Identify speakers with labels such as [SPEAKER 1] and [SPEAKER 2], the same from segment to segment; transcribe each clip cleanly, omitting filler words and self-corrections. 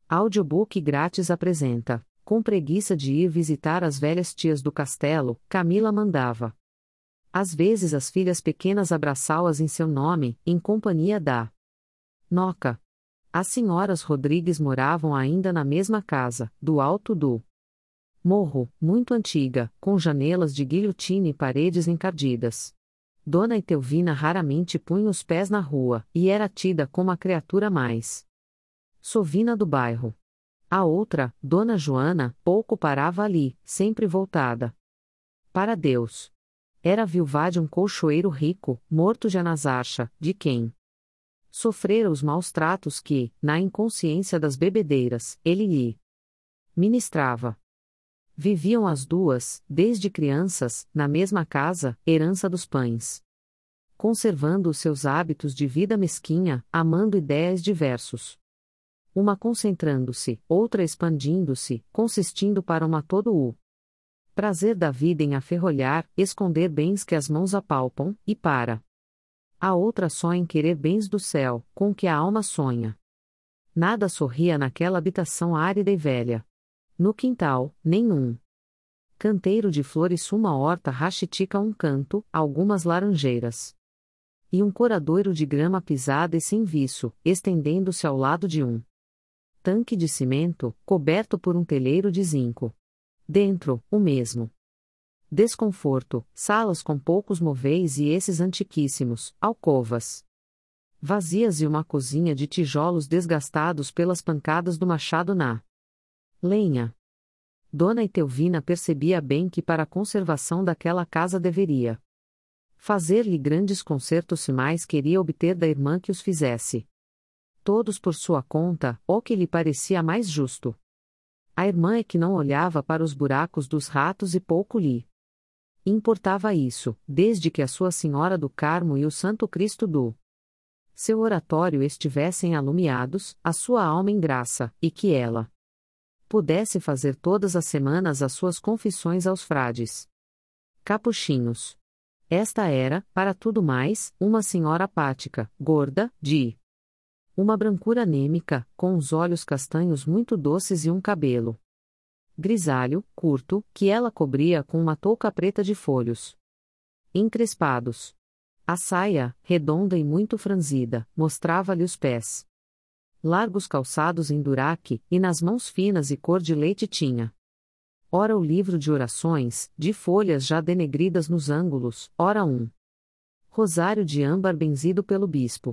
[SPEAKER 1] Audiobook grátis apresenta. Com preguiça de ir visitar as velhas tias do castelo, Camila mandava. Às vezes as filhas pequenas abraçá-las em seu nome, em companhia da Noca. As senhoras Rodrigues moravam ainda na mesma casa, do alto do morro, muito antiga, com janelas de guilhotina e paredes encardidas. Dona Etelvina raramente punha os pés na rua, e era tida como a criatura mais sovina do bairro. A outra, Dona Joana, pouco parava ali, sempre voltada para Deus. Era viúva de um colchoeiro rico, morto de anasarcha, de quem sofrera os maus tratos que, na inconsciência das bebedeiras, ele lhe ministrava. Viviam as duas, desde crianças, na mesma casa, herança dos pães. Conservando os seus hábitos de vida mesquinha, amando ideias diversos. Uma concentrando-se, outra expandindo-se, consistindo para uma todo o prazer da vida em aferrolhar, esconder bens que as mãos apalpam, e para a outra só em querer bens do céu, com que a alma sonha. Nada sorria naquela habitação árida e velha. No quintal, nenhum canteiro de flores, uma horta rachitica a um canto, algumas laranjeiras. E um coradouro de grama pisada e sem viço, estendendo-se ao lado de um tanque de cimento, coberto por um telheiro de zinco. Dentro, o mesmo desconforto, salas com poucos móveis e esses antiquíssimos, alcovas vazias e uma cozinha de tijolos desgastados pelas pancadas do machado na lenha. Dona Etelvina percebia bem que para a conservação daquela casa deveria fazer-lhe grandes concertos se mais queria obter da irmã que os fizesse. Todos por sua conta, ou que lhe parecia mais justo. A irmã é que não olhava para os buracos dos ratos e pouco lhe importava isso, desde que a sua Senhora do Carmo e o Santo Cristo do seu oratório estivessem alumiados, a sua alma em graça, e que ela pudesse fazer todas as semanas as suas confissões aos frades capuchinhos. Esta era, para tudo mais, uma senhora apática, gorda, de uma brancura anêmica, com os olhos castanhos muito doces e um cabelo grisalho, curto, que ela cobria com uma touca preta de folhos encrespados. A saia, redonda e muito franzida, mostrava-lhe os pés largos calçados em duraque, e nas mãos finas e cor de leite tinha ora o livro de orações, de folhas já denegridas nos ângulos, ora um rosário de âmbar benzido pelo bispo.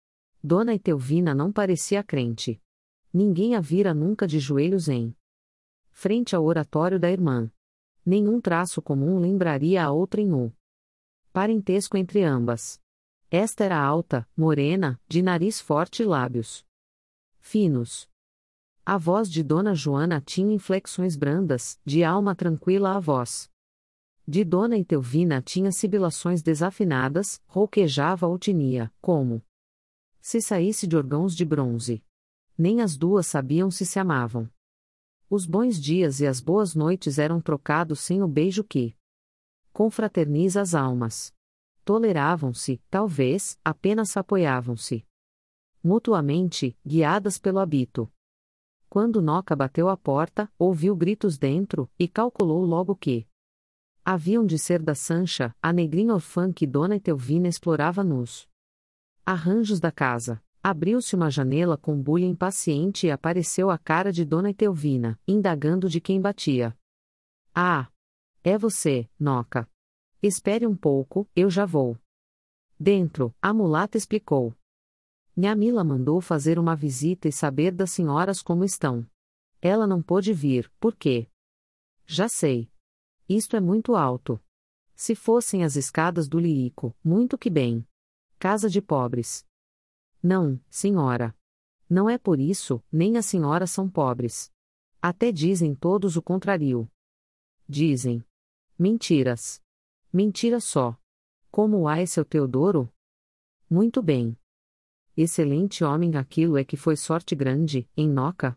[SPEAKER 1] Dona Etelvina não parecia crente. Ninguém a vira nunca de joelhos em frente ao oratório da irmã. Nenhum traço comum lembraria a outra em parentesco entre ambas. Esta era alta, morena, de nariz forte e lábios finos. A voz de Dona Joana tinha inflexões brandas, de alma tranquila a voz de Dona Etelvina tinha sibilações desafinadas, rouquejava ou tinia, como se saísse de órgãos de bronze. Nem as duas sabiam se amavam. Os bons dias e as boas noites eram trocados sem o beijo que confraterniza as almas. Toleravam-se, talvez, apenas apoiavam-se mutuamente, guiadas pelo hábito. Quando Noca bateu à porta, ouviu gritos dentro, e calculou logo que haviam de ser da Sancha, a negrinha orfã que Dona Etelvina explorava nos arranjos da casa. Abriu-se uma janela com bulha impaciente e apareceu a cara de Dona Etelvina, indagando de quem batia. Ah! É você, Noca. Espere um pouco, eu já vou. Dentro, a mulata explicou. Nha Mila mandou fazer uma visita e saber das senhoras como estão. Ela não pôde vir, por quê? Já sei. Isto é muito alto. Se fossem as escadas do Liico, muito que bem. Casa de pobres. Não, senhora. Não é por isso, nem as senhoras são pobres. Até dizem todos o contrário. Dizem. Mentiras. Mentira só. Como é seu Teodoro? Muito bem. Excelente homem aquilo é que foi sorte grande, em Noca?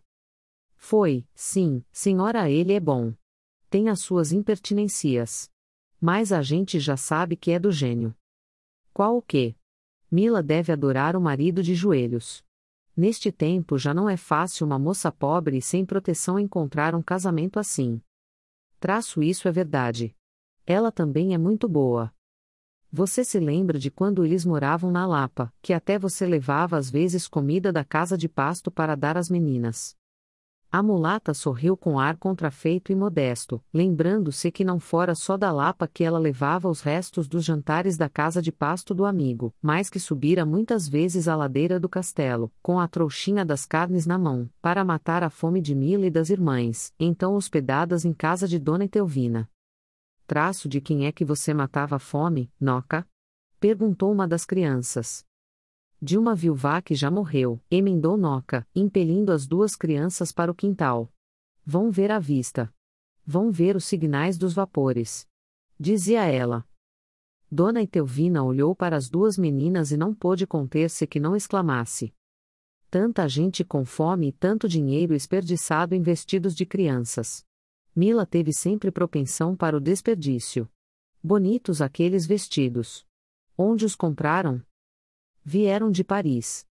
[SPEAKER 1] Foi, sim, senhora, ele é bom. Tem as suas impertinências. Mas a gente já sabe que é do gênio. Qual o quê? Mila deve adorar o marido de joelhos. Neste tempo já não é fácil uma moça pobre e sem proteção encontrar um casamento assim. Isso é verdade. Ela também é muito boa. Você se lembra de quando eles moravam na Lapa, que até você levava às vezes comida da casa de pasto para dar às meninas? A mulata sorriu com ar contrafeito e modesto, lembrando-se que não fora só da Lapa que ela levava os restos dos jantares da casa de pasto do amigo, mas que subira muitas vezes a ladeira do castelo, com a trouxinha das carnes na mão, para matar a fome de Mila e das irmãs, então hospedadas em casa de Dona Etelvina. De quem é que você matava a fome, Noca? Perguntou uma das crianças. De uma viúva que já morreu, emendou Noca, impelindo as duas crianças para o quintal. Vão ver a vista. Vão ver os signais dos vapores. Dizia ela. Dona Etelvina olhou para as duas meninas e não pôde conter-se que não exclamasse. Tanta gente com fome e tanto dinheiro desperdiçado em vestidos de crianças. Mila teve sempre propensão para o desperdício. Bonitos aqueles vestidos. Onde os compraram? Vieram de Paris.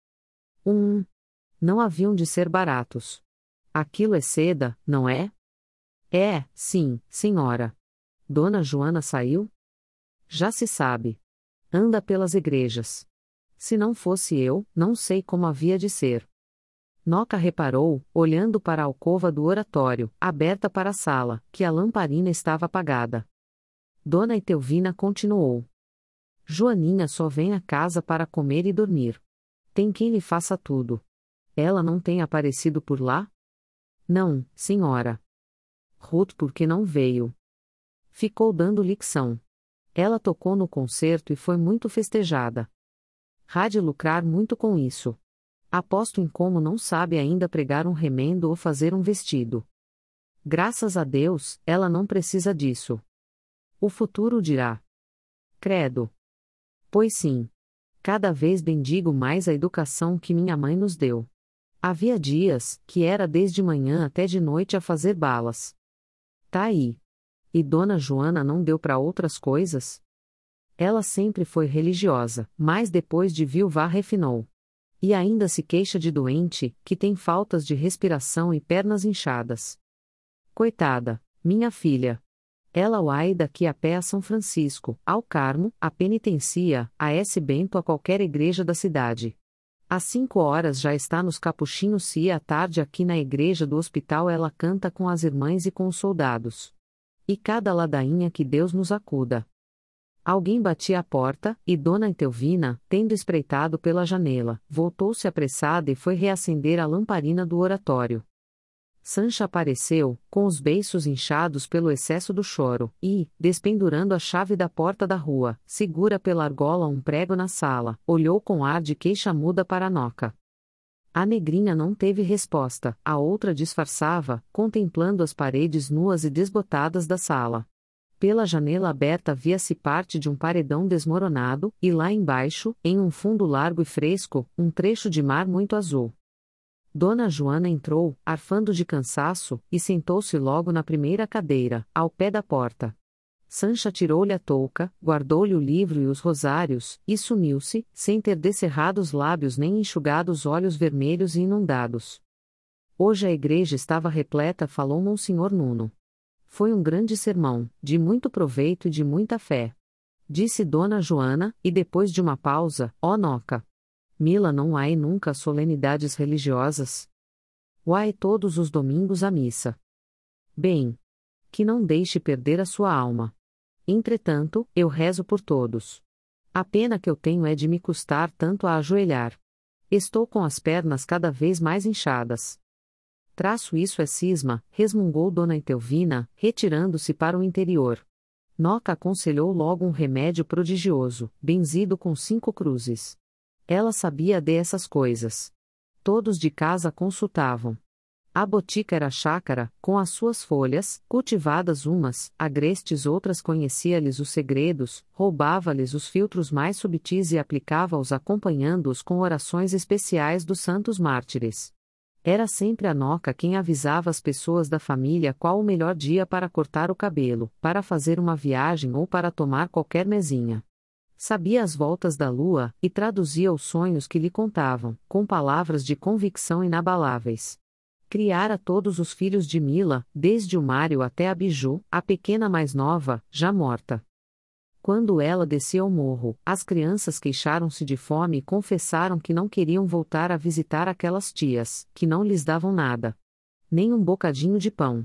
[SPEAKER 1] Não haviam de ser baratos. Aquilo é seda, não é? É, sim, senhora. Dona Joana saiu? Já se sabe. Anda pelas igrejas. Se não fosse eu, não sei como havia de ser. Noca reparou, olhando para a alcova do oratório, aberta para a sala, que a lamparina estava apagada. Dona Etelvina continuou. Joaninha só vem à casa para comer e dormir. Tem quem lhe faça tudo. Ela não tem aparecido por lá? Não, senhora. Ruth por que não veio? Ficou dando lição. Ela tocou no concerto e foi muito festejada. Há de lucrar muito com isso. Aposto em como não sabe ainda pregar um remendo ou fazer um vestido. Graças a Deus, ela não precisa disso. O futuro dirá. Credo. Pois sim. Cada vez bendigo mais a educação que minha mãe nos deu. Havia dias, que era desde manhã até de noite a fazer balas. Tá aí. E Dona Joana não deu para outras coisas? Ela sempre foi religiosa, mas depois de viúva refinou. E ainda se queixa de doente, que tem faltas de respiração e pernas inchadas. Coitada, minha filha. Ela vai daqui a pé a São Francisco, ao Carmo, a penitencia, a S. Bento a qualquer igreja da cidade. Às 5 horas já está nos capuchinhos e à tarde aqui na igreja do hospital ela canta com as irmãs e com os soldados. E cada ladainha que Deus nos acuda. Alguém batia à porta, e Dona Etelvina, tendo espreitado pela janela, voltou-se apressada e foi reacender a lamparina do oratório. Sancha apareceu, com os beiços inchados pelo excesso do choro, e, despendurando a chave da porta da rua, segura pela argola um prego na sala, olhou com ar de queixa muda para a Noca. A negrinha não teve resposta, a outra disfarçava, contemplando as paredes nuas e desbotadas da sala. Pela janela aberta via-se parte de um paredão desmoronado, e lá embaixo, em um fundo largo e fresco, um trecho de mar muito azul. Dona Joana entrou, arfando de cansaço, e sentou-se logo na primeira cadeira, ao pé da porta. Sancha tirou-lhe a touca, guardou-lhe o livro e os rosários, e sumiu-se, sem ter descerrado os lábios nem enxugado os olhos vermelhos e inundados. Hoje a igreja estava repleta, falou Monsenhor Nuno. Foi um grande sermão, de muito proveito e de muita fé. Disse Dona Joana, e depois de uma pausa, ó Noca. Mila não há nunca solenidades religiosas? Uai todos os domingos à missa. Bem. Que não deixe perder a sua alma. Entretanto, eu rezo por todos. A pena que eu tenho é de me custar tanto a ajoelhar. Estou com as pernas cada vez mais inchadas. Isso é cisma, resmungou Dona Etelvina, retirando-se para o interior. Noca aconselhou logo um remédio prodigioso, benzido com 5 cruzes. Ela sabia dessas coisas. Todos de casa consultavam. A botica era chácara, com as suas folhas, cultivadas umas, agrestes outras conhecia-lhes os segredos, roubava-lhes os filtros mais subtis e aplicava-os acompanhando-os com orações especiais dos santos mártires. Era sempre a Noca quem avisava as pessoas da família qual o melhor dia para cortar o cabelo, para fazer uma viagem ou para tomar qualquer mesinha. Sabia as voltas da lua, e traduzia os sonhos que lhe contavam, com palavras de convicção inabaláveis. Criara todos os filhos de Mila, desde o Mário até a Biju, a pequena mais nova, já morta. Quando ela descia ao morro, as crianças queixaram-se de fome e confessaram que não queriam voltar a visitar aquelas tias, que não lhes davam nada. Nem um bocadinho de pão.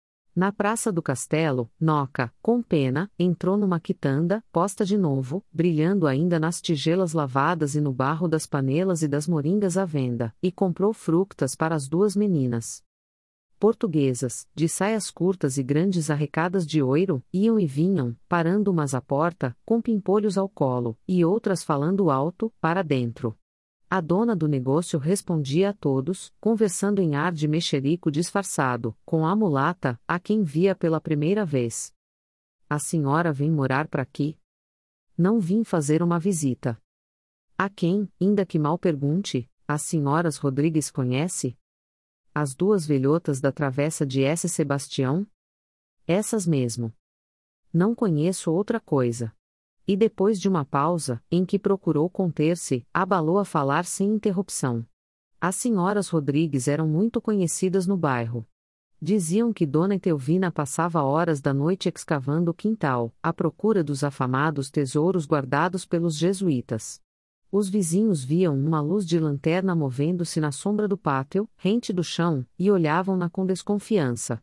[SPEAKER 1] Na praça do castelo, Noca, com pena, entrou numa quitanda, posta de novo, brilhando ainda nas tigelas lavadas e no barro das panelas e das moringas à venda, e comprou frutas para as duas meninas. Portuguesas, de saias curtas e grandes arrecadas de oiro, iam e vinham, parando umas à porta, com pimpolhos ao colo, e outras falando alto, para dentro. A dona do negócio respondia a todos, conversando em ar de mexerico disfarçado, com a mulata, a quem via pela primeira vez. A senhora vem morar para aqui? Não vim fazer uma visita. A quem, ainda que mal pergunte, as senhoras Rodrigues conhece? As duas velhotas da travessa de S. Sebastião? Essas mesmo. Não conheço outra coisa. E depois de uma pausa, em que procurou conter-se, abalou a falar sem interrupção. As senhoras Rodrigues eram muito conhecidas no bairro. Diziam que Dona Etelvina passava horas da noite escavando o quintal, à procura dos afamados tesouros guardados pelos jesuítas. Os vizinhos viam uma luz de lanterna movendo-se na sombra do pátio, rente do chão, e olhavam-na com desconfiança.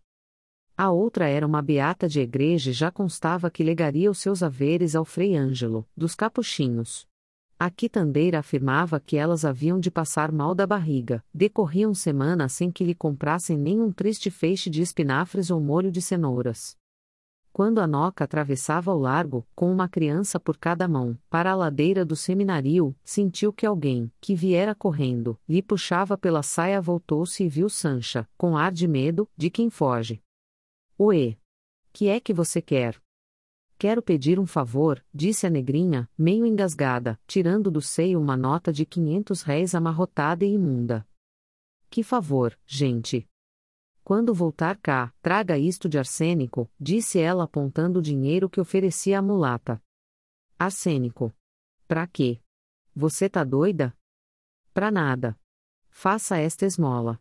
[SPEAKER 1] A outra era uma beata de igreja e já constava que legaria os seus haveres ao Frei Ângelo, dos Capuchinhos. A quitandeira afirmava que elas haviam de passar mal da barriga, decorriam semanas sem que lhe comprassem nem um triste feixe de espinafres ou molho de cenouras. Quando a Noca atravessava o largo, com uma criança por cada mão, para a ladeira do seminário, sentiu que alguém, que viera correndo, lhe puxava pela saia. Voltou-se e viu Sancha, com ar de medo, de quem foge. Ué! Que é que você quer? Quero pedir um favor, disse a negrinha, meio engasgada, tirando do seio uma nota de 500 réis amarrotada e imunda. Que favor, gente! Quando voltar cá, traga isto de arsênico, disse ela apontando o dinheiro que oferecia à mulata. Arsênico? Pra quê? Você tá doida? Pra nada. Faça esta esmola.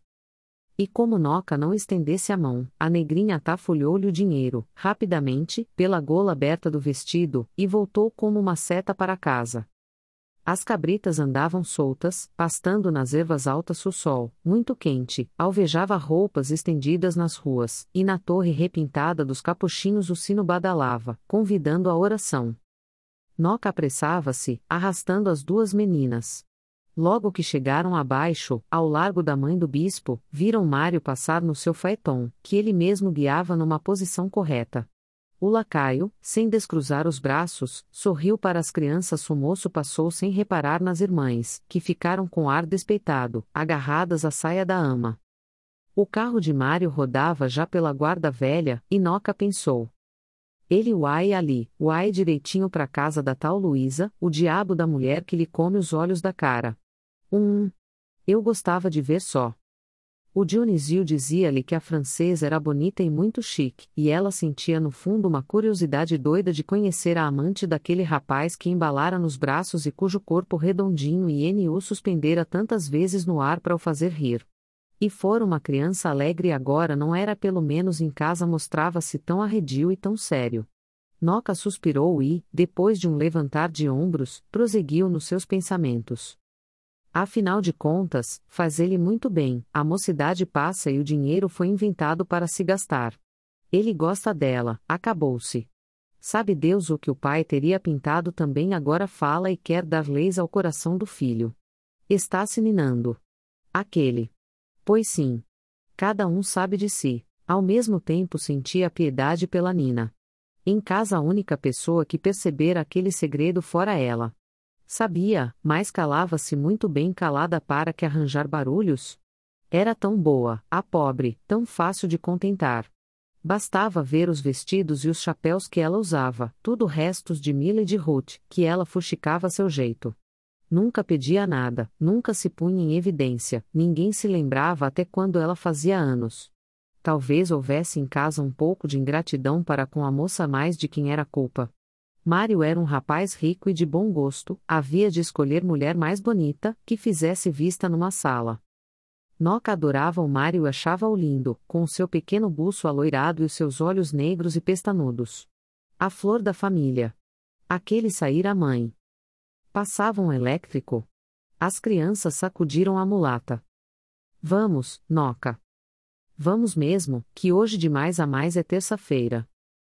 [SPEAKER 1] E como Noca não estendesse a mão, a negrinha atafolhou-lhe o dinheiro, rapidamente, pela gola aberta do vestido, e voltou como uma seta para casa. As cabritas andavam soltas, pastando nas ervas altas. O sol, muito quente, alvejava roupas estendidas nas ruas, e na torre repintada dos Capuchinhos o sino badalava, convidando à oração. Noca apressava-se, arrastando as duas meninas. Logo que chegaram abaixo, ao largo da mãe do bispo, viram Mário passar no seu phaeton, que ele mesmo guiava numa posição correta. O lacaio, sem descruzar os braços, sorriu para as crianças. O moço passou sem reparar nas irmãs, que ficaram com ar despeitado, agarradas à saia da ama. O carro de Mário rodava já pela guarda velha, e Noca pensou. Ele uai ali, uai direitinho pra casa da tal Luísa, o diabo da mulher que lhe come os olhos da cara. Eu gostava de ver só. O Dionísio dizia-lhe que a francesa era bonita e muito chique, e ela sentia no fundo uma curiosidade doida de conhecer a amante daquele rapaz que embalara nos braços e cujo corpo redondinho e nu suspendera tantas vezes no ar para o fazer rir. E fora uma criança alegre e agora não era, pelo menos em casa mostrava-se tão arredio e tão sério. Noca suspirou e, depois de um levantar de ombros, prosseguiu nos seus pensamentos. Afinal de contas, faz ele muito bem, a mocidade passa e o dinheiro foi inventado para se gastar. Ele gosta dela, acabou-se. Sabe Deus o que o pai teria pintado também agora fala e quer dar leis ao coração do filho. Está se ninando. Aquele. Pois sim. Cada um sabe de si, ao mesmo tempo sentia piedade pela Nina. Em casa a única pessoa que percebera aquele segredo fora ela. Sabia, mas calava-se muito bem calada para que arranjar barulhos. Era tão boa, a pobre, tão fácil de contentar. Bastava ver os vestidos e os chapéus que ela usava, tudo restos de Mila e de Ruth, que ela fuxicava a seu jeito. Nunca pedia nada, nunca se punha em evidência, ninguém se lembrava até quando ela fazia anos. Talvez houvesse em casa um pouco de ingratidão para com a moça mais de quem era culpa. Mário era um rapaz rico e de bom gosto, havia de escolher mulher mais bonita, que fizesse vista numa sala. Noca adorava o Mário e achava-o lindo, com o seu pequeno buço aloirado e os seus olhos negros e pestanudos. A flor da família. Aquele saíra a mãe. Passava um elétrico. As crianças sacudiram a mulata. Vamos, Noca. Vamos mesmo, que hoje de mais a mais é terça-feira.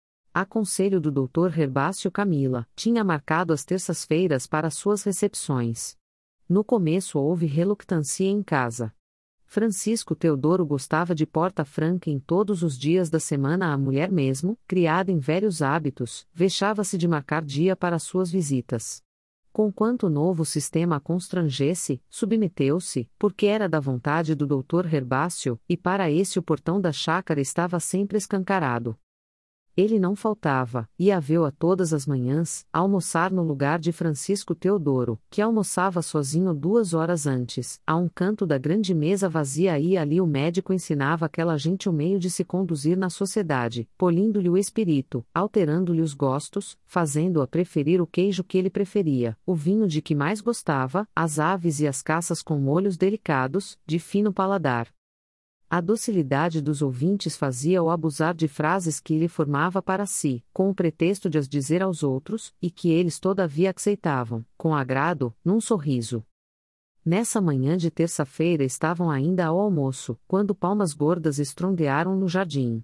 [SPEAKER 1] A conselho do Dr. Herbácio Camila, tinha marcado as terças-feiras para suas recepções. No começo houve relutância em casa. Francisco Teodoro gostava de porta franca em todos os dias da semana. A mulher mesmo, criada em velhos hábitos, vexava-se de marcar dia para suas visitas. Conquanto o novo sistema a constrangesse, submeteu-se, porque era da vontade do Dr. Herbácio, e para esse o portão da chácara estava sempre escancarado. Ele não faltava, e a viu a todas as manhãs, almoçar no lugar de Francisco Teodoro, que almoçava sozinho 2 horas antes, a um canto da grande mesa vazia e ali o médico ensinava aquela gente o meio de se conduzir na sociedade, polindo-lhe o espírito, alterando-lhe os gostos, fazendo-a preferir o queijo que ele preferia, o vinho de que mais gostava, as aves e as caças com molhos delicados, de fino paladar. A docilidade dos ouvintes fazia-o abusar de frases que ele formava para si, com o pretexto de as dizer aos outros, e que eles todavia aceitavam, com agrado, num sorriso. Nessa manhã de terça-feira estavam ainda ao almoço, quando palmas gordas estrondearam no jardim.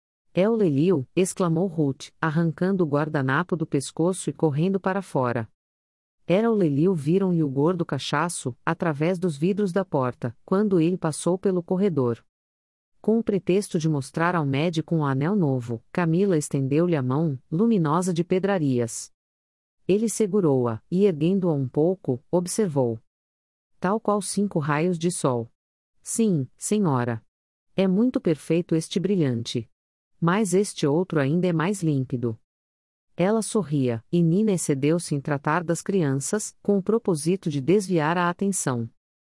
[SPEAKER 1] É o Lelio, exclamou Ruth, arrancando o guardanapo do pescoço e correndo para fora. Era o Lelio. Viram-lhe o gordo cachaço, através dos vidros da porta, quando ele passou pelo corredor. Com o pretexto de mostrar ao médico um anel novo, Camila estendeu-lhe a mão, luminosa de pedrarias. Ele segurou-a, e erguendo-a um pouco, observou. Tal qual 5 raios de sol. Sim, senhora. É muito perfeito este brilhante. Mas este outro ainda é mais límpido. Ela sorria, e Nina excedeu-se em tratar das crianças, com o propósito de desviar a atenção.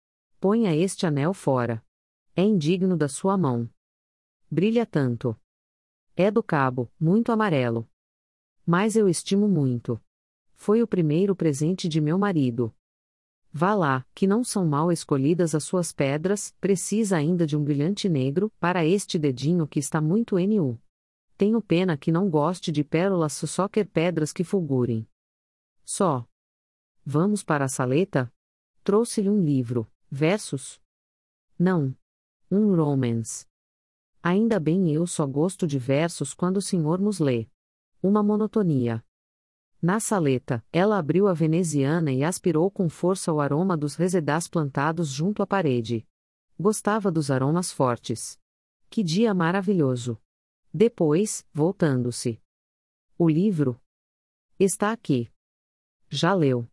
[SPEAKER 1] Ponha este anel fora. É indigno da sua mão. Brilha tanto. É do cabo, muito amarelo. Mas eu estimo muito. Foi o primeiro presente de meu marido. Vá lá, que não são mal escolhidas as suas pedras, precisa ainda de um brilhante negro, para este dedinho que está muito nu. Tenho pena que não goste de pérolas, só quer pedras que fulgurem. Só. Vamos para a saleta? Trouxe-lhe um livro, versos? Não. Um romance. Ainda bem, eu só gosto de versos quando o senhor nos lê. Uma monotonia. Na saleta, ela abriu a veneziana e aspirou com força o aroma dos resedás plantados junto à parede. Gostava dos aromas fortes. Que dia maravilhoso! Depois, voltando-se. O livro? Está aqui. Já leu?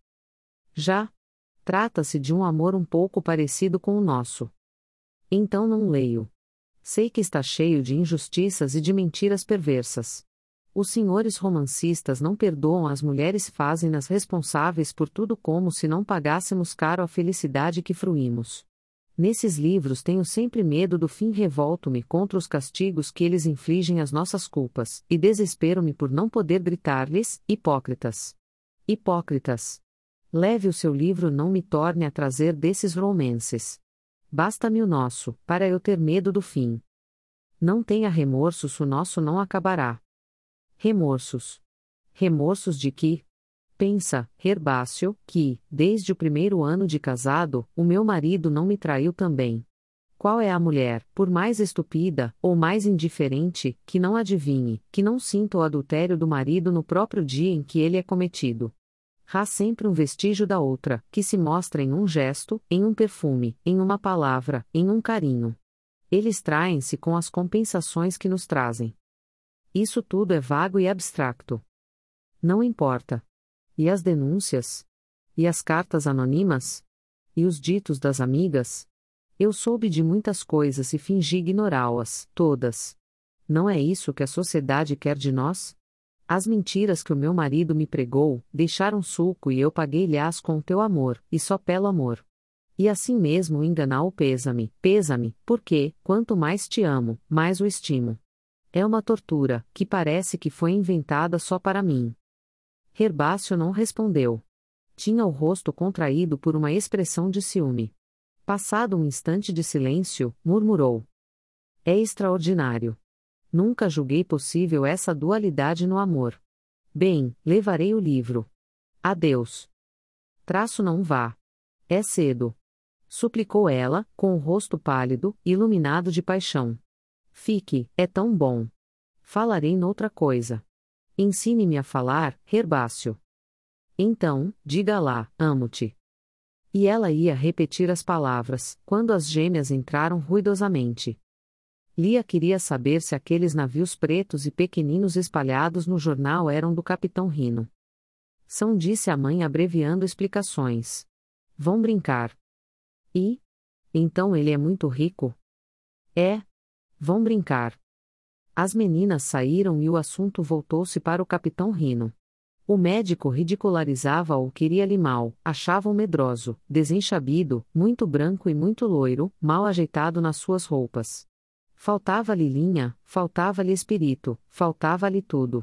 [SPEAKER 1] Já? Trata-se de um amor um pouco parecido com o nosso. Então não leio. Sei que está cheio de injustiças e de mentiras perversas. Os senhores romancistas não perdoam as mulheres, fazem-nas responsáveis por tudo como se não pagássemos caro a felicidade que fruímos. Nesses livros tenho sempre medo do fim, revolto-me contra os castigos que eles infligem às nossas culpas, e desespero-me por não poder gritar-lhes: hipócritas! Hipócritas! Leve o seu livro, não me torne a trazer desses romances. Basta-me o nosso, para eu ter medo do fim. Não tenha remorsos, o nosso não acabará. Remorsos. Remorsos de que? Pensa, Herbácio, que, desde o primeiro ano de casado, o meu marido não me traiu também. Qual é a mulher, por mais estúpida, ou mais indiferente, que não adivinhe, que não sinta o adultério do marido no próprio dia em que ele é cometido? Há sempre um vestígio da outra, que se mostra em um gesto, em um perfume, em uma palavra, em um carinho. Eles traem-se com as compensações que nos trazem. Isso tudo é vago e abstracto. Não importa. E as denúncias? E as cartas anônimas? E os ditos das amigas? Eu soube de muitas coisas e fingi ignorá-las, todas. Não é isso que a sociedade quer de nós? As mentiras que o meu marido me pregou, deixaram sulco e eu paguei-lhes com o teu amor, e só pelo amor. E assim mesmo enganar-o pesa-me, porque, quanto mais te amo, mais o estimo. É uma tortura, que parece que foi inventada só para mim. Herbácio não respondeu. Tinha o rosto contraído por uma expressão de ciúme. Passado um instante de silêncio, murmurou: É extraordinário. Nunca julguei possível essa dualidade no amor. Bem, levarei o livro. Adeus. Não vá. É cedo. Suplicou ela, com o rosto pálido, iluminado de paixão. Fique, é tão bom. Falarei noutra coisa. Ensine-me a falar, Herbácio. Então, diga lá, amo-te. E ela ia repetir as palavras, quando as gêmeas entraram ruidosamente. Lia queria saber se aqueles navios pretos e pequeninos espalhados no jornal eram do Capitão Rino. São, disse a mãe abreviando explicações. Vão brincar. E? Então ele é muito rico? É. Vão brincar. As meninas saíram e o assunto voltou-se para o Capitão Rino. O médico ridicularizava-o, queria-lhe mal, achava-o medroso, desenchabido, muito branco e muito loiro, mal ajeitado nas suas roupas. Faltava-lhe linha, faltava-lhe espírito, faltava-lhe tudo.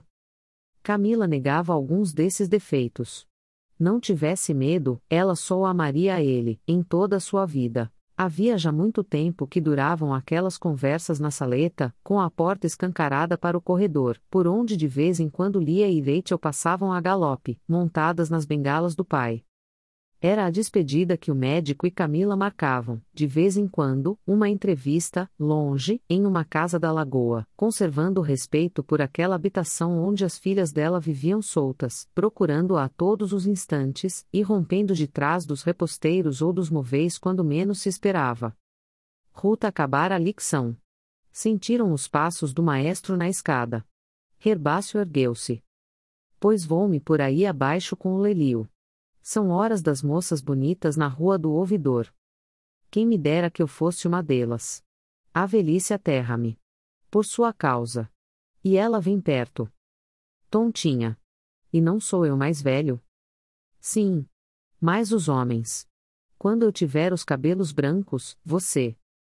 [SPEAKER 1] Camila negava alguns desses defeitos. Não tivesse medo, ela só o amaria a ele, em toda a sua vida. Havia já muito tempo que duravam aquelas conversas na saleta, com a porta escancarada para o corredor, por onde de vez em quando Lia e Rachel passavam a galope, montadas nas bengalas do pai. Era a despedida que o médico e Camila marcavam, de vez em quando, uma entrevista, longe, em uma casa da lagoa, conservando o respeito por aquela habitação onde as filhas dela viviam soltas, procurando-a a todos os instantes, e rompendo de trás dos reposteiros ou dos moveis quando menos se esperava. Ruta acabara a lição. Sentiram os passos do maestro na escada. Herbácio ergueu-se. Pois vou-me por aí abaixo com o Lelio. São horas das moças bonitas na rua do ouvidor. Quem me dera que eu fosse uma delas. A velhice aterra-me. Por sua causa. E ela vem perto. Tontinha. E não sou eu mais velho? Sim. Mas os homens. Quando eu tiver os cabelos brancos, você.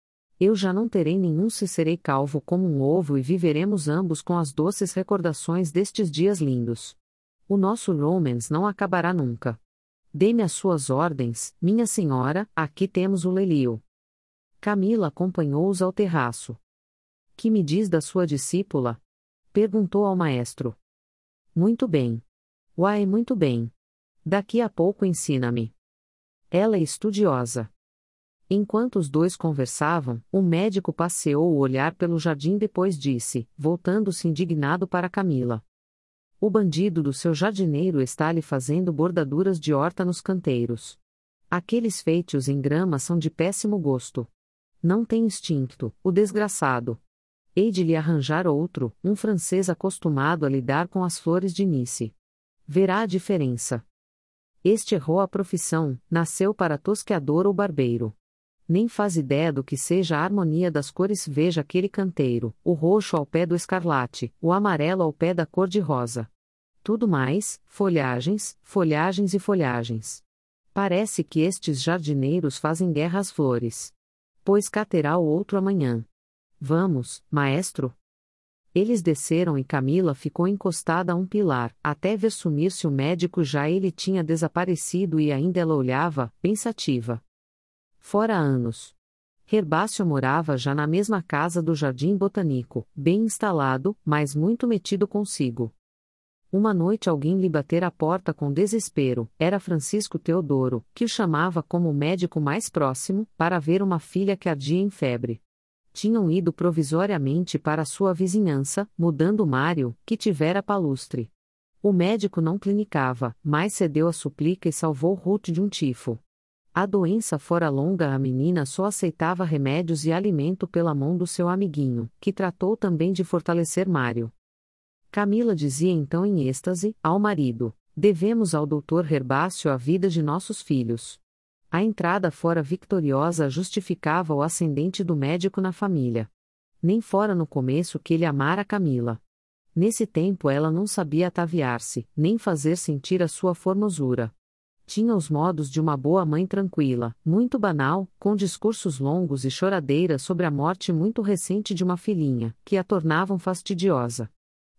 [SPEAKER 1] Eu já não terei nenhum se serei calvo como um ovo e viveremos ambos com as doces recordações destes dias lindos. O nosso romance não acabará nunca. Dê-me as suas ordens, minha senhora, aqui temos o Lelio. Camila acompanhou-os ao terraço. Que me diz da sua discípula? Perguntou ao maestro. Muito bem. Uai, muito bem. Daqui a pouco ensina-me. Ela é estudiosa. Enquanto os dois conversavam, o médico passeou o olhar pelo jardim, depois disse, voltando-se indignado para Camila. O bandido do seu jardineiro está lhe fazendo bordaduras de horta nos canteiros. Aqueles feitos em grama são de péssimo gosto. Não tem instinto, o desgraçado. Hei de lhe arranjar outro, um francês acostumado a lidar com as flores de Nice. Verá a diferença. Este errou a profissão, nasceu para tosqueador ou barbeiro. Nem faz ideia do que seja a harmonia das cores. Veja aquele canteiro, o roxo ao pé do escarlate, o amarelo ao pé da cor-de-rosa. Tudo mais, folhagens, folhagens e folhagens. Parece que estes jardineiros fazem guerra às flores. Pois cá terá o outro amanhã. Vamos, maestro. Eles desceram e Camila ficou encostada a um pilar, até ver sumir-se o médico. Já ele tinha desaparecido e ainda ela olhava, pensativa. Fora anos. Herbácio morava já na mesma casa do Jardim Botânico, bem instalado, mas muito metido consigo. Uma noite alguém lhe batera à porta com desespero. Era Francisco Teodoro, que o chamava como o médico mais próximo, para ver uma filha que ardia em febre. Tinham ido provisoriamente para sua vizinhança, mudando Mário, que tivera palustre. O médico não clinicava, mas cedeu à súplica e salvou Ruth de um tifo. A doença fora longa, a menina só aceitava remédios e alimento pela mão do seu amiguinho, que tratou também de fortalecer Mário. Camila dizia então em êxtase, ao marido, devemos ao doutor Herbácio a vida de nossos filhos. A entrada fora vitoriosa justificava o ascendente do médico na família. Nem fora no começo que ele amara Camila. Nesse tempo ela não sabia ataviar-se, nem fazer sentir a sua formosura. Tinha os modos de uma boa mãe tranquila, muito banal, com discursos longos e choradeiras sobre a morte muito recente de uma filhinha, que a tornavam fastidiosa.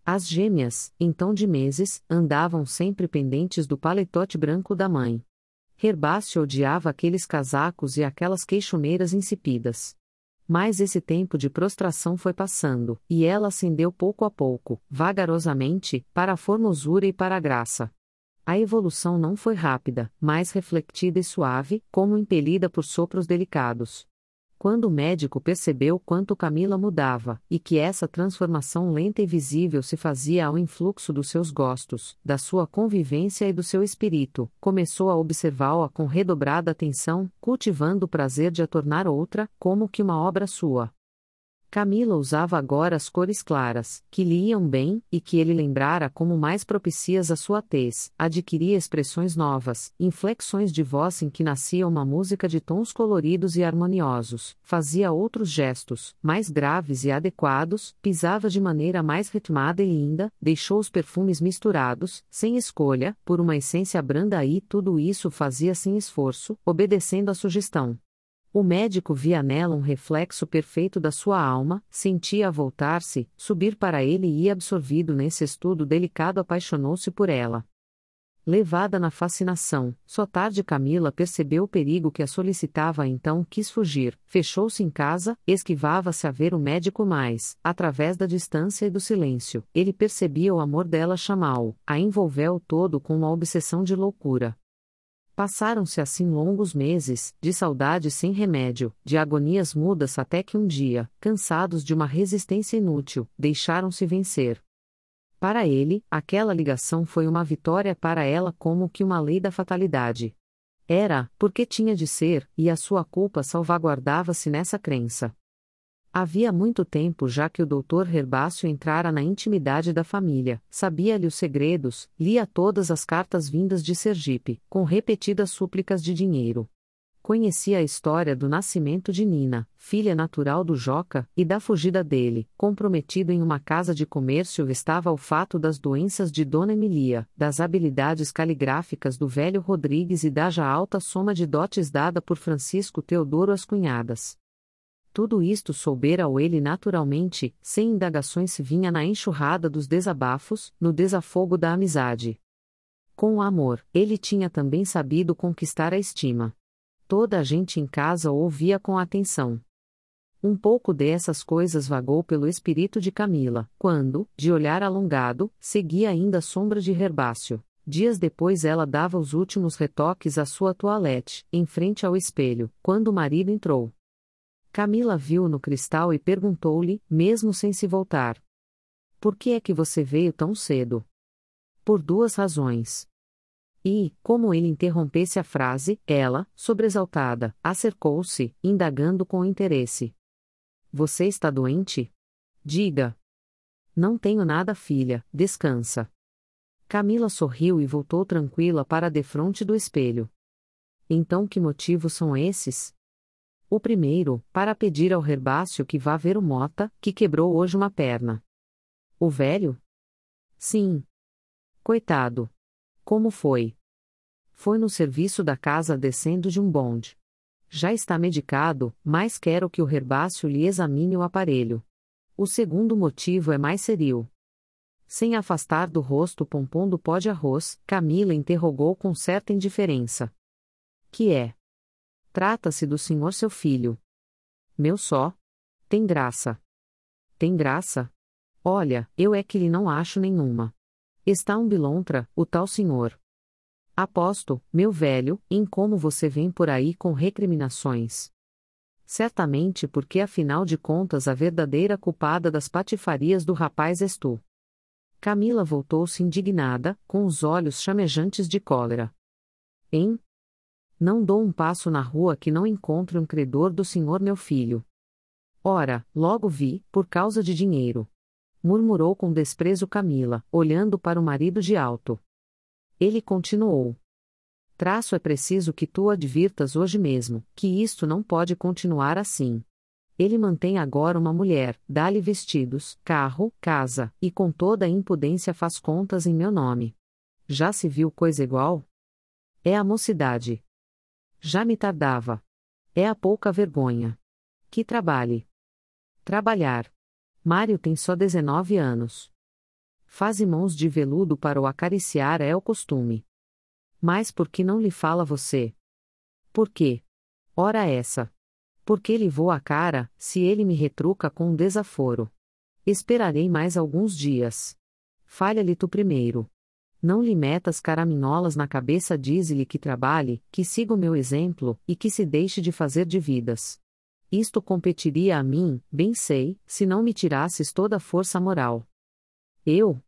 [SPEAKER 1] As gêmeas, então de meses, andavam sempre pendentes do paletote branco da mãe. Herbáceo odiava aqueles casacos e aquelas queixumeiras insípidas. Mas esse tempo de prostração foi passando, e ela ascendeu pouco a pouco, vagarosamente, para a formosura e para a graça. A evolução não foi rápida, mas reflectida e suave, como impelida por sopros delicados. Quando o médico percebeu quanto Camila mudava, e que essa transformação lenta e visível se fazia ao influxo dos seus gostos, da sua convivência e do seu espírito, começou a observá-la com redobrada atenção, cultivando o prazer de a tornar outra, como que uma obra sua. Camila usava agora as cores claras, que lhe iam bem, e que ele lembrara como mais propícias à sua tez, adquiria expressões novas, inflexões de voz em que nascia uma música de tons coloridos e harmoniosos, fazia outros gestos, mais graves e adequados, pisava de maneira mais ritmada e linda, deixou os perfumes misturados, sem escolha, por uma essência branda e tudo isso fazia sem esforço, obedecendo à sugestão. O médico via nela um reflexo perfeito da sua alma, sentia-a voltar-se, subir para ele e absorvido nesse estudo delicado apaixonou-se por ela. Levada na fascinação, só tarde Camila percebeu o perigo que a solicitava então quis fugir, fechou-se em casa, esquivava-se a ver o médico mais, através da distância e do silêncio, ele percebia o amor dela chamá-o, a envolveu todo com uma obsessão de loucura. Passaram-se assim longos meses, de saudade sem remédio, de agonias mudas até que um dia, cansados de uma resistência inútil, deixaram-se vencer. Para ele, aquela ligação foi uma vitória para ela como que uma lei da fatalidade. Era, porque tinha de ser, e a sua culpa salvaguardava-se nessa crença. Havia muito tempo já que o Dr. Herbáceo entrara na intimidade da família, sabia-lhe os segredos, lia todas as cartas vindas de Sergipe, com repetidas súplicas de dinheiro. Conhecia a história do nascimento de Nina, filha natural do Joca, e da fugida dele, comprometido em uma casa de comércio estava o fato das doenças de Dona Emilia, das habilidades caligráficas do velho Rodrigues e da já alta soma de dotes dada por Francisco Teodoro às cunhadas. Tudo isto soubera-o ele naturalmente, sem indagações se vinha na enxurrada dos desabafos, no desafogo da amizade. Com o amor, ele tinha também sabido conquistar a estima. Toda a gente em casa o ouvia com atenção. Um pouco dessas coisas vagou pelo espírito de Camila, quando, de olhar alongado, seguia ainda a sombra de Herbáceo. Dias depois ela dava os últimos retoques à sua toilette, em frente ao espelho, quando o marido entrou. Camila viu no cristal e perguntou-lhe, mesmo sem se voltar: "Por que é que você veio tão cedo?" "Por duas razões." E, como ele interrompesse a frase, ela, sobressaltada, acercou-se, indagando com interesse: "Você está doente? Diga." "Não tenho nada, filha, descansa." Camila sorriu e voltou tranquila para defronte do espelho. "Então que motivos são esses?" "O primeiro, para pedir ao Herbáceo que vá ver o Mota, que quebrou hoje uma perna." "O velho?" "Sim." "Coitado." "Como foi?" "Foi no serviço da casa descendo de um bonde. Já está medicado, mas quero que o Herbáceo lhe examine o aparelho." "O segundo motivo é mais serio." Sem afastar do rosto o pompom do pó de arroz, Camila interrogou com certa indiferença: "Que é?" "Trata-se do senhor seu filho." "Meu só? Tem graça." "Tem graça? Olha, eu é que lhe não acho nenhuma. Está um bilontra, o tal senhor. Aposto, meu velho, em como você vem por aí com recriminações. Certamente porque afinal de contas a verdadeira culpada das patifarias do rapaz és tu." Camila voltou-se indignada, com os olhos chamejantes de cólera. "Hein? Não dou um passo na rua que não encontre um credor do senhor meu filho. Ora, logo vi, por causa de dinheiro." Murmurou com desprezo Camila, olhando para o marido de alto. Ele continuou: "Traço, é preciso que tu advirtas hoje mesmo, que isto não pode continuar assim. Ele mantém agora uma mulher, dá-lhe vestidos, carro, casa, e com toda a impudência faz contas em meu nome. Já se viu coisa igual? É a mocidade. Já me tardava. É a pouca vergonha. Que trabalhe." "Trabalhar. Mário tem só 19 anos." Faze mãos de veludo para o acariciar é o costume. Mas por que não lhe fala você? Por quê? Ora essa. Porque lhe vou a cara, se ele me retruca com um desaforo. Esperarei mais alguns dias. Falha-lhe tu primeiro. Não lhe metas caraminholas na cabeça, dize-lhe que trabalhe, que siga o meu exemplo, e que se deixe de fazer dívidas. Isto competiria a mim, bem sei, se não me tirasses toda a força moral. Eu?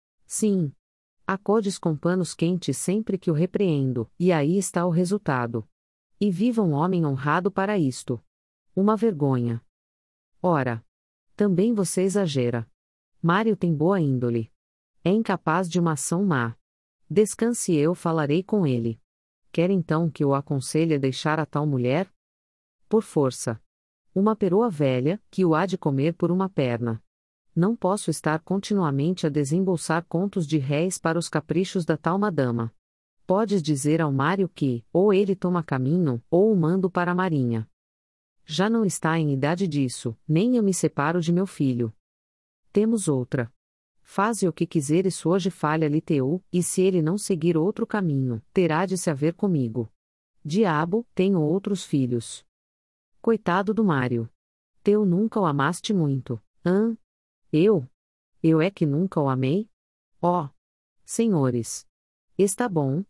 [SPEAKER 1] Sim. Acodes com panos quentes sempre que o repreendo, e aí está o resultado. E viva um homem honrado para isto. Uma vergonha. Ora. Também você exagera. Mário tem boa índole. É incapaz de uma ação má. Descanse e eu falarei com ele. Quer então que o aconselhe a deixar a tal mulher? Por força. Uma peroa velha, que o há de comer por uma perna. Não posso estar continuamente a desembolsar contos de réis para os caprichos da tal madama. Podes dizer ao Mário que, ou ele toma caminho, ou o mando para a marinha. Já não está em idade disso, nem eu me separo de meu filho. Temos outra. Faze o que quiseres, hoje falha-lhe teu, e se ele não seguir outro caminho, terá de se haver comigo. Diabo, tenho outros filhos. Coitado do Mário. Teu nunca o amaste muito, hã? Eu? Eu é que nunca o amei? Ó! Senhores! Está bom,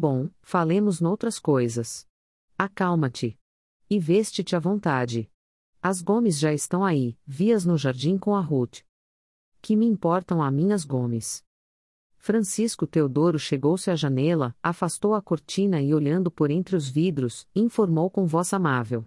[SPEAKER 1] falemos noutras coisas. Acalma-te. E veste-te à vontade. As Gomes já estão aí, vi-as no jardim com a Ruth. Que me importam a minhas Gomes? Francisco Teodoro chegou-se à janela, afastou a cortina e olhando por entre os vidros, informou com voz amável.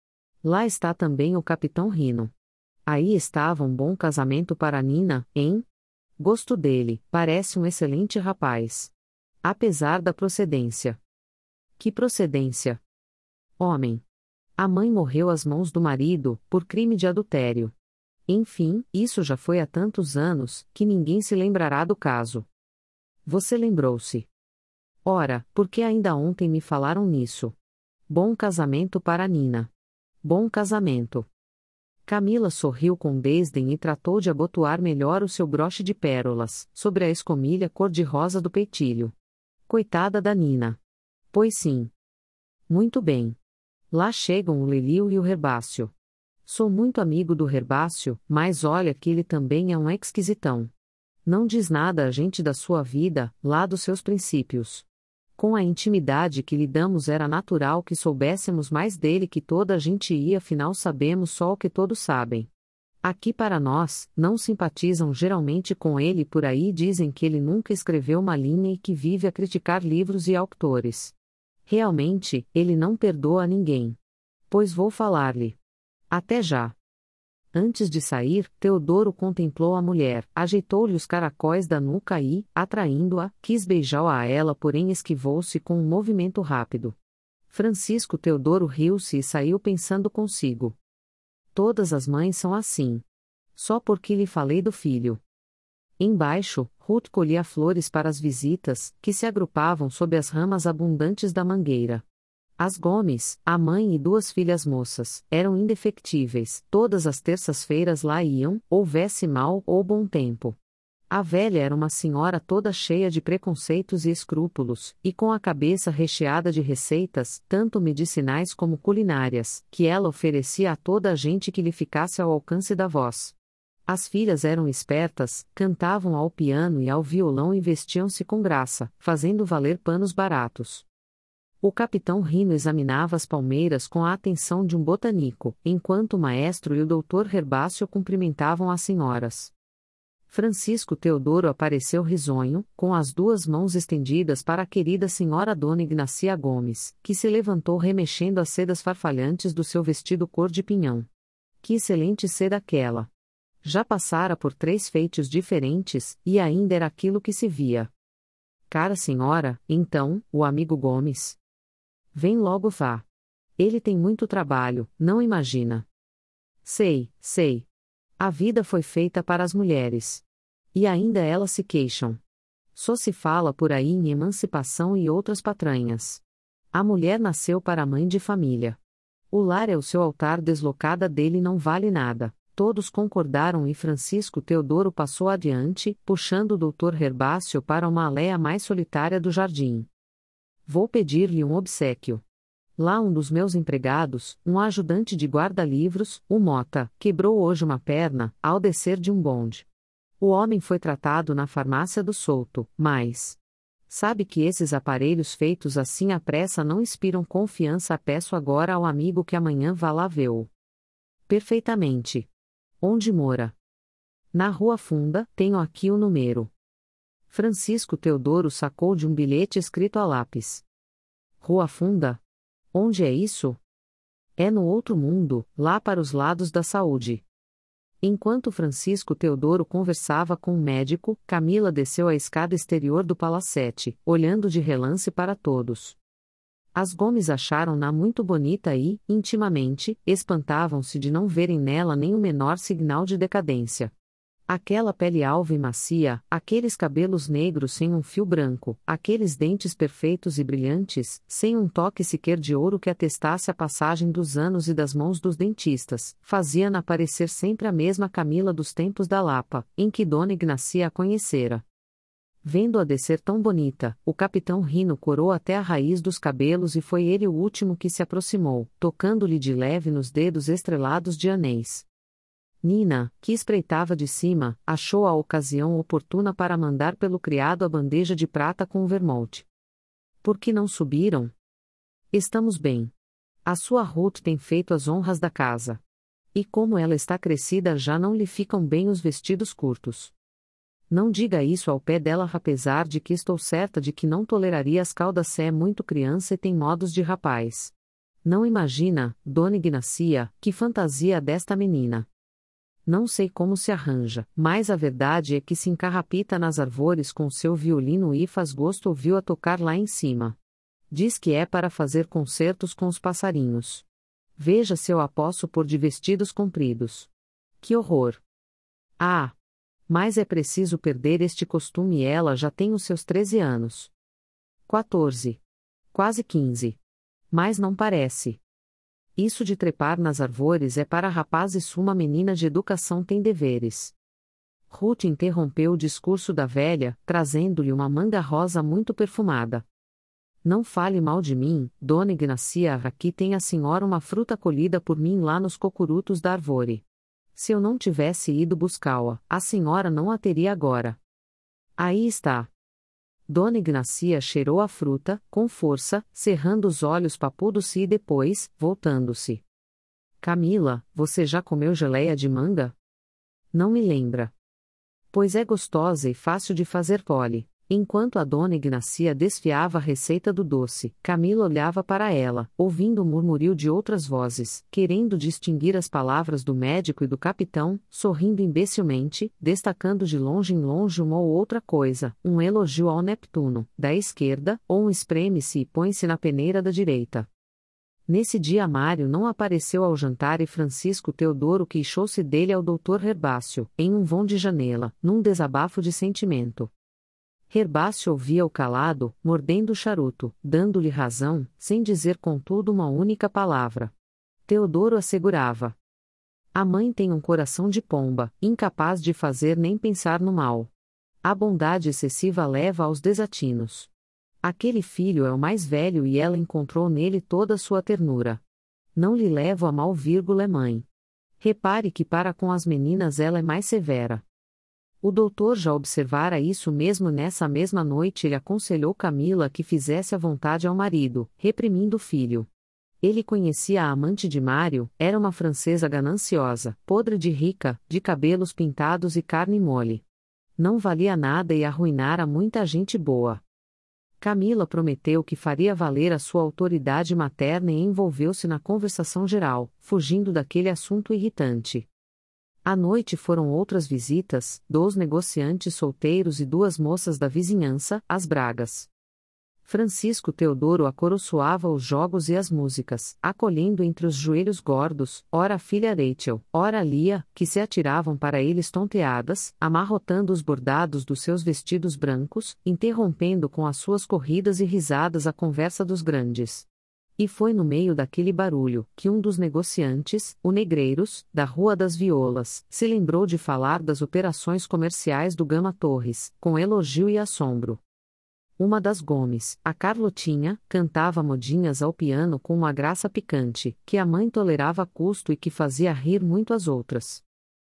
[SPEAKER 1] Lá está também o capitão Rino. Aí estava um bom casamento para Nina, hein? Gosto dele, parece um excelente rapaz. Apesar da procedência. Que procedência? Homem. A mãe morreu às mãos do marido, por crime de adultério. Enfim, isso já foi há tantos anos, que ninguém se lembrará do caso. Você lembrou-se. Ora, porque ainda ontem me falaram nisso. Bom casamento para Nina. Bom casamento. Camila sorriu com desdém e tratou de abotoar melhor o seu broche de pérolas, sobre a escomilha cor-de-rosa do peitilho. Coitada da Nina. Pois sim. Muito bem. Lá chegam o Lelio e o Herbácio. Sou muito amigo do Herbácio, mas olha que ele também é um esquisitão. Não diz nada a gente da sua vida, lá dos seus princípios. Com a intimidade que lhe damos era natural que soubéssemos mais dele que toda a gente e afinal sabemos só o que todos sabem. Aqui para nós, não simpatizam geralmente com ele e por aí dizem que ele nunca escreveu uma linha e que vive a criticar livros e autores. Realmente, ele não perdoa a ninguém. Pois vou falar-lhe. Até já. Antes de sair, Teodoro contemplou a mulher, ajeitou-lhe os caracóis da nuca e, atraindo-a, quis beijá-la a ela, porém esquivou-se com um movimento rápido. Francisco Teodoro riu-se e saiu pensando consigo. Todas as mães são assim. Só porque lhe falei do filho. Embaixo, Ruth colhia flores para as visitas, que se agrupavam sob as ramas abundantes da mangueira. As Gomes, a mãe e duas filhas moças, eram indefectíveis, todas as terças-feiras lá iam, houvesse mau ou bom tempo. A velha era uma senhora toda cheia de preconceitos e escrúpulos, e com a cabeça recheada de receitas, tanto medicinais como culinárias, que ela oferecia a toda a gente que lhe ficasse ao alcance da voz. As filhas eram espertas, cantavam ao piano e ao violão e vestiam-se com graça, fazendo valer panos baratos. O capitão Rino examinava as palmeiras com a atenção de um botânico, enquanto o maestro e o doutor Herbácio cumprimentavam as senhoras. Francisco Teodoro apareceu risonho, com as duas mãos estendidas para a querida senhora Dona Ignacia Gomes, que se levantou remexendo as sedas farfalhantes do seu vestido cor de pinhão. Que excelente seda aquela! Já passara por 3 feitos diferentes, e ainda era aquilo que se via. Cara senhora, então, o amigo Gomes. Vem logo vá. Ele tem muito trabalho, não imagina. Sei. A vida foi feita para as mulheres. E ainda elas se queixam. Só se fala por aí em emancipação e outras patranhas. A mulher nasceu para mãe de família. O lar é o seu altar, deslocada dele não vale nada. Todos concordaram e Francisco Teodoro passou adiante, puxando o Dr. Herbácio para uma aléia mais solitária do jardim. Vou pedir-lhe um obséquio. Lá um dos meus empregados, um ajudante de guarda-livros, o Mota, quebrou hoje uma perna, ao descer de um bonde. O homem foi tratado na farmácia do Souto, mas... Sabe que esses aparelhos feitos assim à pressa não inspiram confiança. Peço agora ao amigo que amanhã vá lá vê-o. Perfeitamente. Onde mora? Na Rua Funda, tenho aqui o número. Francisco Teodoro sacou de um bilhete escrito a lápis. Rua Funda? Onde é isso? É no outro mundo, lá para os lados da saúde. Enquanto Francisco Teodoro conversava com o médico, Camila desceu a escada exterior do palacete, olhando de relance para todos. As Gomes acharam-na muito bonita e, intimamente, espantavam-se de não verem nela nem o menor signal de decadência. Aquela pele alva e macia, aqueles cabelos negros sem um fio branco, aqueles dentes perfeitos e brilhantes, sem um toque sequer de ouro que atestasse a passagem dos anos e das mãos dos dentistas, fazia-na parecer sempre a mesma Camila dos tempos da Lapa, em que Dona Ignacia a conhecera. Vendo-a descer tão bonita, o capitão Rino corou até a raiz dos cabelos e foi ele o último que se aproximou, tocando-lhe de leve nos dedos estrelados de anéis. Nina, que espreitava de cima, achou a ocasião oportuna para mandar pelo criado a bandeja de prata com o vermouth. Por que não subiram? Estamos bem. A sua Ruth tem feito as honras da casa. E como ela está crescida já não lhe ficam bem os vestidos curtos. Não diga isso ao pé dela, apesar de que estou certa de que não toleraria as caudas. Se é muito criança e tem modos de rapaz. Não imagina, Dona Ignacia, que fantasia desta menina. Não sei como se arranja, mas a verdade é que se encarrapita nas árvores com seu violino e faz gosto ouvi-o a tocar lá em cima. Diz que é para fazer concertos com os passarinhos. Veja se eu a posso pôr de vestidos compridos. Que horror! Ah! Mas é preciso perder este costume e ela já tem os seus 13 anos. 14. Quase 15. Mas não parece. Isso de trepar nas árvores é para rapazes. Uma menina de educação tem deveres. Ruth interrompeu o discurso da velha, trazendo-lhe uma manga rosa muito perfumada. Não fale mal de mim, Dona Ignacia. Aqui tem a senhora uma fruta colhida por mim lá nos cocurutos da árvore. Se eu não tivesse ido buscá-la, a senhora não a teria agora. Aí está. Dona Ignacia cheirou a fruta, com força, cerrando os olhos papudos e depois, voltando-se. Camila, você já comeu geleia de manga? Não me lembra. Pois é gostosa e fácil de fazer. Pole. Enquanto a Dona Ignacia desfiava a receita do doce, Camila olhava para ela, ouvindo o murmurio de outras vozes, querendo distinguir as palavras do médico e do capitão, sorrindo imbecilmente, destacando de longe em longe uma ou outra coisa, um elogio ao Neptuno, da esquerda, ou um espreme-se e põe-se na peneira da direita. Nesse dia Mário não apareceu ao jantar e Francisco Teodoro queixou-se dele ao Dr. Herbácio, em um vão de janela, num desabafo de sentimento. Herbácio ouvia-o calado, mordendo o charuto, dando-lhe razão, sem dizer contudo uma única palavra. Teodoro assegurava. A mãe tem um coração de pomba, incapaz de fazer nem pensar no mal. A bondade excessiva leva aos desatinos. Aquele filho é o mais velho e ela encontrou nele toda a sua ternura. Não lhe levo a mal, é mãe. Repare que para com as meninas ela é mais severa. O doutor já observara isso mesmo. Nessa mesma noite ele aconselhou Camila que fizesse a vontade ao marido, reprimindo o filho. Ele conhecia a amante de Mário, era uma francesa gananciosa, podre de rica, de cabelos pintados e carne mole. Não valia nada e arruinara muita gente boa. Camila prometeu que faria valer a sua autoridade materna e envolveu-se na conversação geral, fugindo daquele assunto irritante. À noite foram outras visitas, 2 negociantes solteiros e 2 moças da vizinhança, as Bragas. Francisco Teodoro acoroçoava os jogos e as músicas, acolhendo entre os joelhos gordos, ora a filha Rachel, ora a Lia, que se atiravam para eles tonteadas, amarrotando os bordados dos seus vestidos brancos, interrompendo com as suas corridas e risadas a conversa dos grandes. E foi no meio daquele barulho que um dos negociantes, o Negreiros, da Rua das Violas, se lembrou de falar das operações comerciais do Gama Torres, com elogio e assombro. Uma das Gomes, a Carlotinha, cantava modinhas ao piano com uma graça picante, que a mãe tolerava a custo e que fazia rir muito as outras.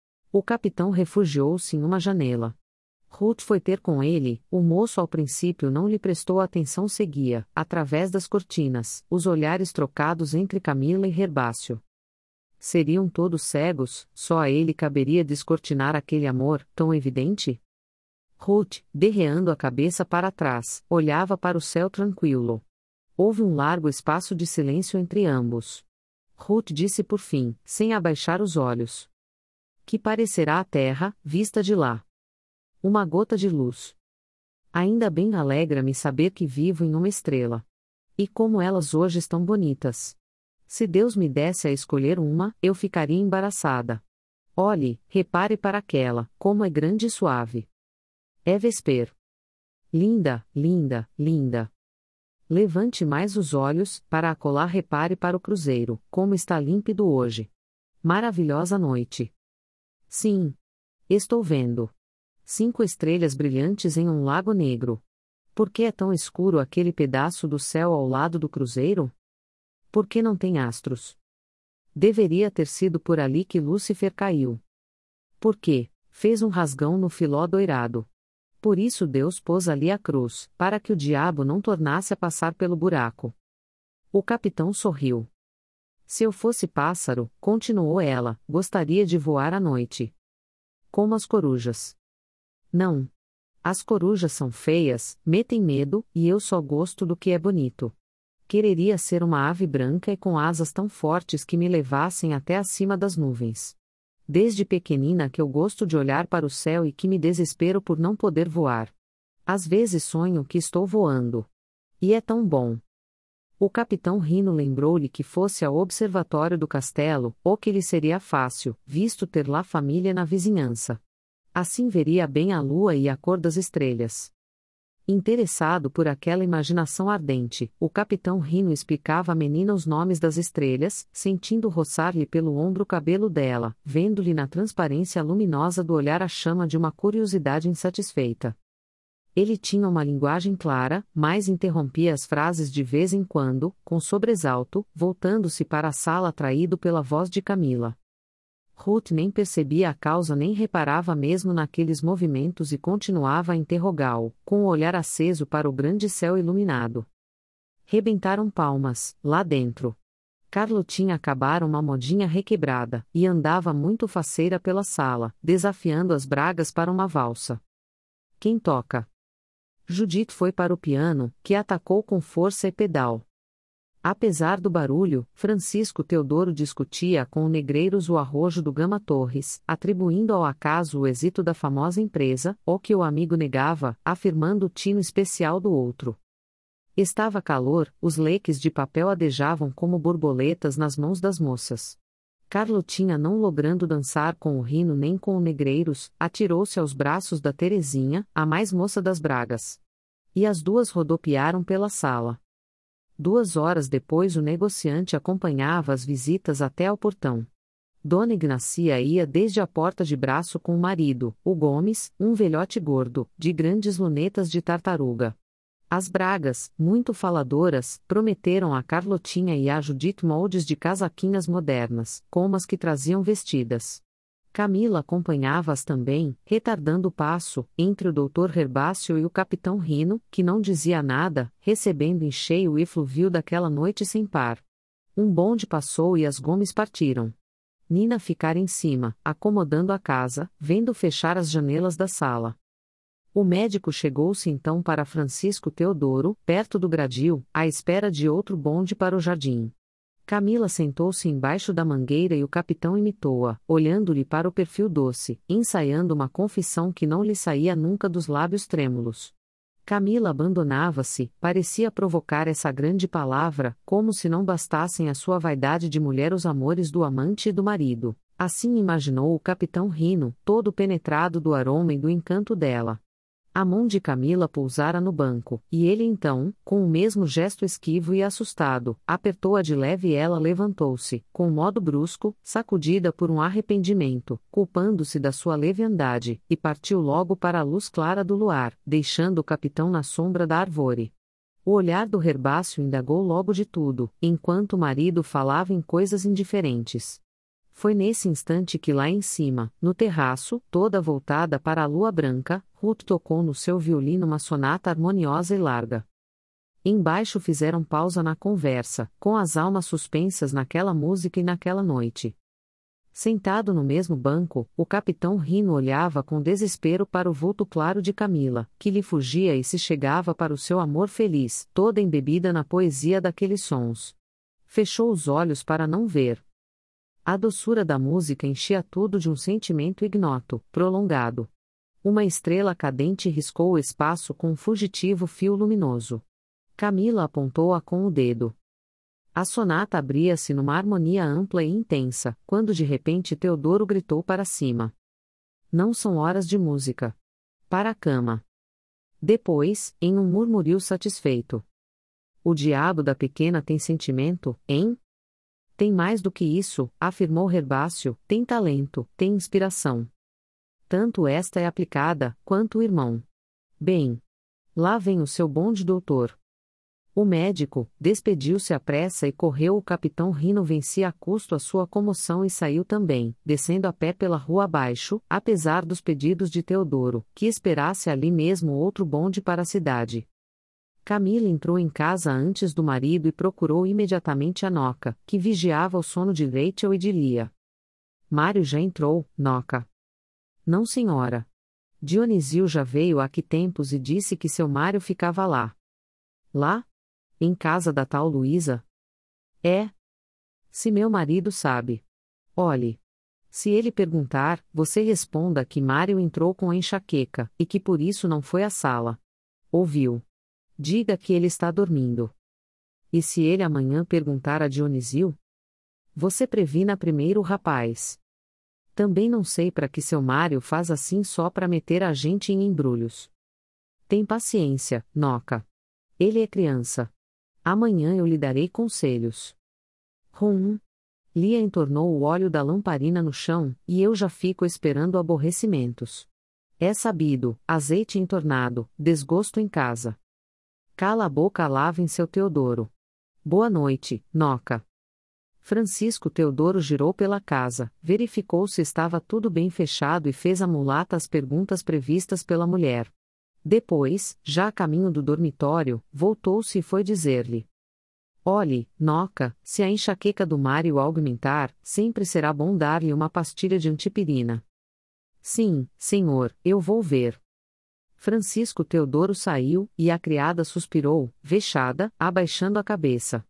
[SPEAKER 1] O capitão refugiou-se em uma janela. Ruth foi ter com ele, o moço ao princípio não lhe prestou atenção, seguia, através das cortinas, os olhares trocados entre Camila e Herbácio. Seriam todos cegos, só a ele caberia descortinar aquele amor, tão evidente? Ruth, derreando a cabeça para trás, olhava para o céu tranquilo. Houve um largo espaço de silêncio entre ambos. Ruth disse por fim, sem abaixar os olhos: que parecerá a terra, vista de lá? Uma gota de luz. Ainda bem alegra-me saber que vivo em uma estrela. E como elas hoje estão bonitas. Se Deus me desse a escolher uma, eu ficaria embaraçada. Olhe, repare para aquela, como é grande e suave. É Vesper. Linda, linda, linda. Levante mais os olhos, para acolá repare para o cruzeiro, como está límpido hoje. Maravilhosa noite. Sim. Estou vendo. 5 estrelas brilhantes em um lago negro. Por que é tão escuro aquele pedaço do céu ao lado do cruzeiro? Por que não tem astros? Deveria ter sido por ali que Lúcifer caiu. Por quê? Fez um rasgão no filó doirado. Por isso Deus pôs ali a cruz, para que o diabo não tornasse a passar pelo buraco. O capitão sorriu. Se eu fosse pássaro, continuou ela, gostaria de voar à noite. Como as corujas. Não. As corujas são feias, metem medo, e eu só gosto do que é bonito. Quereria ser uma ave branca e com asas tão fortes que me levassem até acima das nuvens. Desde pequenina que eu gosto de olhar para o céu e que me desespero por não poder voar. Às vezes sonho que estou voando. E é tão bom. O capitão Rino lembrou-lhe que fosse ao observatório do castelo, ou que lhe seria fácil, visto ter lá família na vizinhança. Assim veria bem a lua e a cor das estrelas. Interessado por aquela imaginação ardente, o capitão Rino explicava à menina os nomes das estrelas, sentindo roçar-lhe pelo ombro o cabelo dela, vendo-lhe na transparência luminosa do olhar a chama de uma curiosidade insatisfeita. Ele tinha uma linguagem clara, mas interrompia as frases de vez em quando, com sobressalto, voltando-se para a sala atraído pela voz de Camila. Ruth nem percebia a causa nem reparava mesmo naqueles movimentos e continuava a interrogá-o, com o olhar aceso para o grande céu iluminado. Rebentaram palmas, lá dentro. Carlotinha acabara uma modinha requebrada, e andava muito faceira pela sala, desafiando as bragas para uma valsa. Quem toca? Judith foi para o piano, que atacou com força e pedal. Apesar do barulho, Francisco Teodoro discutia com o Negreiros o arrojo do Gama Torres, atribuindo ao acaso o êxito da famosa empresa, o que o amigo negava, afirmando o tino especial do outro. Estava calor, os leques de papel adejavam como borboletas nas mãos das moças. Carlotinha, não logrando dançar com o Rino nem com o Negreiros, atirou-se aos braços da Terezinha, a mais moça das Bragas. E as duas rodopiaram pela sala. 2 horas depois o negociante acompanhava as visitas até ao portão. Dona Ignacia ia desde a porta de braço com o marido, o Gomes, um velhote gordo, de grandes lunetas de tartaruga. As Bragas, muito faladoras, prometeram a Carlotinha e a Judith moldes de casaquinhas modernas, como as que traziam vestidas. Camila acompanhava-as também, retardando o passo, entre o doutor Herbácio e o capitão Rino, que não dizia nada, recebendo em cheio o efluvio daquela noite sem par. Um bonde passou e as Gomes partiram. Nina ficara em cima, acomodando a casa, vendo fechar as janelas da sala. O médico chegou-se então para Francisco Teodoro, perto do gradil, à espera de outro bonde para o jardim. Camila sentou-se embaixo da mangueira e o capitão imitou-a, olhando-lhe para o perfil doce, ensaiando uma confissão que não lhe saía nunca dos lábios trêmulos. Camila abandonava-se, parecia provocar essa grande palavra, como se não bastassem à sua vaidade de mulher os amores do amante e do marido. Assim imaginou o capitão Rino, todo penetrado do aroma e do encanto dela. A mão de Camila pousara no banco, e ele então, com o mesmo gesto esquivo e assustado, apertou-a de leve e ela levantou-se, com modo brusco, sacudida por um arrependimento, culpando-se da sua leviandade, e partiu logo para a luz clara do luar, deixando o capitão na sombra da árvore. O olhar do Herbácio indagou logo de tudo, enquanto o marido falava em coisas indiferentes. Foi nesse instante que lá em cima, no terraço, toda voltada para a lua branca, Ruth tocou no seu violino uma sonata harmoniosa e larga. Embaixo fizeram pausa na conversa, com as almas suspensas naquela música e naquela noite. Sentado no mesmo banco, o capitão Rino olhava com desespero para o vulto claro de Camila, que lhe fugia e se chegava para o seu amor feliz, toda embebida na poesia daqueles sons. Fechou os olhos para não ver. A doçura da música enchia tudo de um sentimento ignoto, prolongado. Uma estrela cadente riscou o espaço com um fugitivo fio luminoso. Camila apontou-a com o dedo. A sonata abria-se numa harmonia ampla e intensa, quando de repente Teodoro gritou para cima. Não são horas de música. Para a cama. Depois, em um murmurio satisfeito. O diabo da pequena tem sentimento, hein? Tem mais do que isso, afirmou Herbácio, tem talento, tem inspiração. Tanto esta é aplicada, quanto o irmão. Bem. Lá vem o seu bonde doutor. O médico despediu-se à pressa e correu. O capitão Rino vencia a custo a sua comoção e saiu também, descendo a pé pela rua abaixo, apesar dos pedidos de Teodoro, que esperasse ali mesmo outro bonde para a cidade. Camila entrou em casa antes do marido e procurou imediatamente a Noca, que vigiava o sono de Rachel e de Lia. Mário já entrou, Noca. Não, senhora. Dionísio já veio há que tempos e disse que seu Mário ficava lá. Lá? Em casa da tal Luísa? É. Se meu marido sabe. Olhe. Se ele perguntar, você responda que Mário entrou com a enxaqueca, e que por isso não foi à sala. Ouviu? Diga que ele está dormindo. E se ele amanhã perguntar a Dionísio? Você previna primeiro o rapaz. Também não sei para que seu Mário faz assim só para meter a gente em embrulhos. Tem paciência, Noca. Ele é criança. Amanhã eu lhe darei conselhos. Lia entornou o óleo da lamparina no chão, e eu já fico esperando aborrecimentos. É sabido, azeite entornado, desgosto em casa. Cala a boca, lavem seu Teodoro. Boa noite, Noca. Francisco Teodoro girou pela casa, verificou se estava tudo bem fechado e fez à mulata as perguntas previstas pela mulher. Depois, já a caminho do dormitório, voltou-se e foi dizer-lhe: Olhe, Noca, se a enxaqueca do Mário aumentar, sempre será bom dar-lhe uma pastilha de antipirina. Sim, senhor, eu vou ver. Francisco Teodoro saiu, e a criada suspirou, vexada, abaixando a cabeça.